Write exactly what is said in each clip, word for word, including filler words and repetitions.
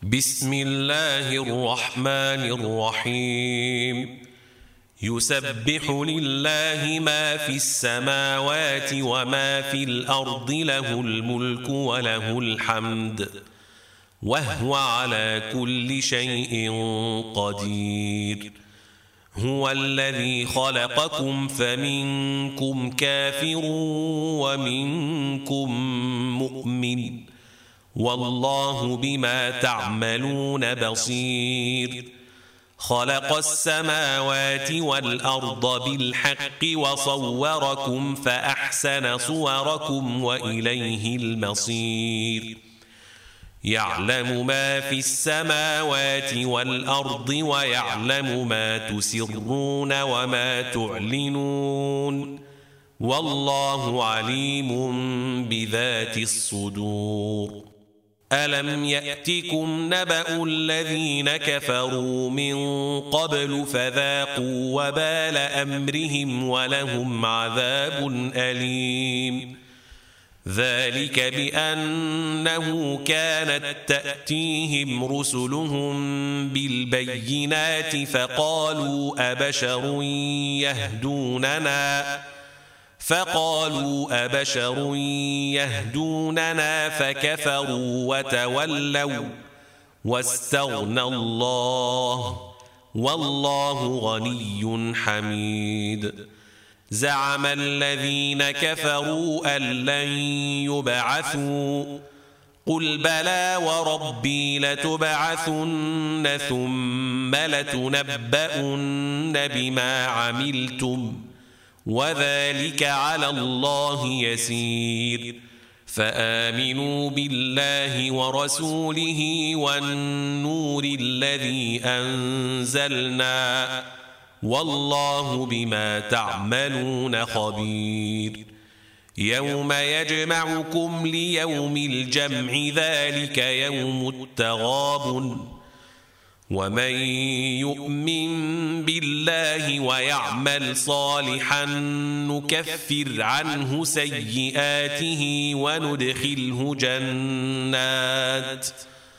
بسم الله الرحمن الرحيم يسبح لله ما في السماوات وما في الأرض له الملك وله الحمد وهو على كل شيء قدير هو الذي خلقكم فمنكم كافر ومنكم مؤمن والله بما تعملون بصير خلق السماوات والأرض بالحق وصوركم فأحسن صوركم وإليه المصير يعلم ما في السماوات والأرض ويعلم ما تسرون وما تعلنون والله عليم بذات الصدور ألم يأتكم نبأ الذين كفروا من قبل فذاقوا وبال أمرهم ولهم عذاب أليم ذلك بأنه كانت تأتيهم رسلهم بالبينات فقالوا أبشر يهدوننا فقالوا أبشر يهدوننا فكفروا وتولوا واستغنى الله والله غني حميد زعم الذين كفروا أن لن يبعثوا قل بلى وربي لتبعثن ثم لتنبؤن بما عملتم وذلك على الله يسير فآمنوا بالله ورسوله والنور الذي أنزلنا والله بما تعملون خبير يوم يجمعكم ليوم الجمع ذلك يوم التغابن ومن يؤمن بالله ويعمل صالحا نكفر عنه سيئاته وندخله جنات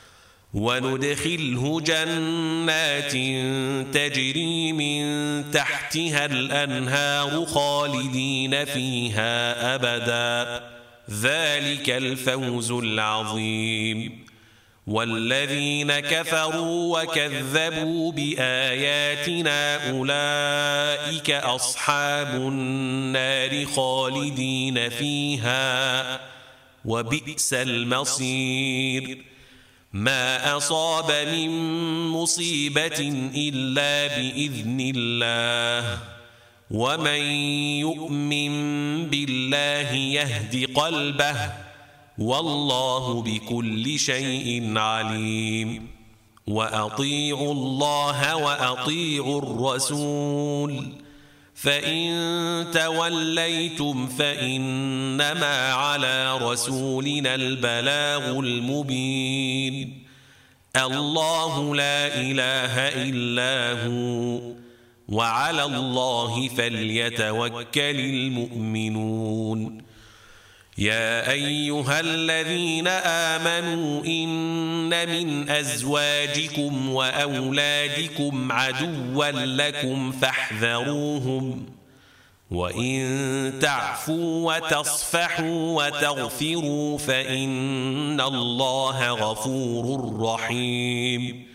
وندخله جنات تجري من تحتها الأنهار خالدين فيها أبدا ذلك الفوز العظيم والذين كفروا وكذبوا بآياتنا أولئك أصحاب النار خالدين فيها وبئس المصير ما أصاب من مصيبة إلا بإذن الله ومن يؤمن بالله يهد قلبه والله بكل شيء عليم وأطيعوا الله وأطيعوا الرسول فإن توليتم فإنما على رسولنا البلاغ المبين الله لا إله إلا هو وعلى الله فليتوكل المؤمنون يا أيها الذين آمنوا إن من أزواجكم وأولادكم عدوا لكم فاحذروهم وإن تعفوا وتصفحوا وتغفروا فإن الله غفور رحيم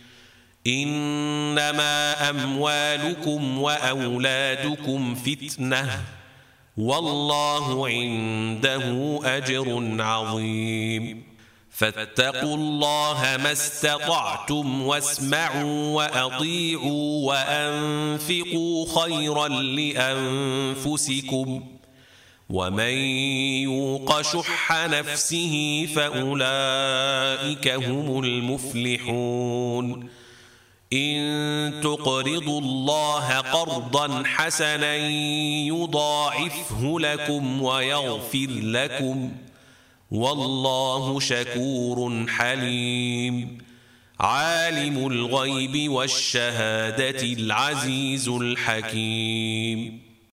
إنما أموالكم وأولادكم فتنة والله عنده أجر عظيم فاتقوا الله ما استطعتم واسمعوا وأطيعوا وأنفقوا خيرا لأنفسكم ومن يوق شح نفسه فأولئك هم المفلحون إن تقرضوا الله قرضا حسنا يضاعفه لكم ويغفر لكم والله شكور حليم عالم الغيب والشهادة العزيز الحكيم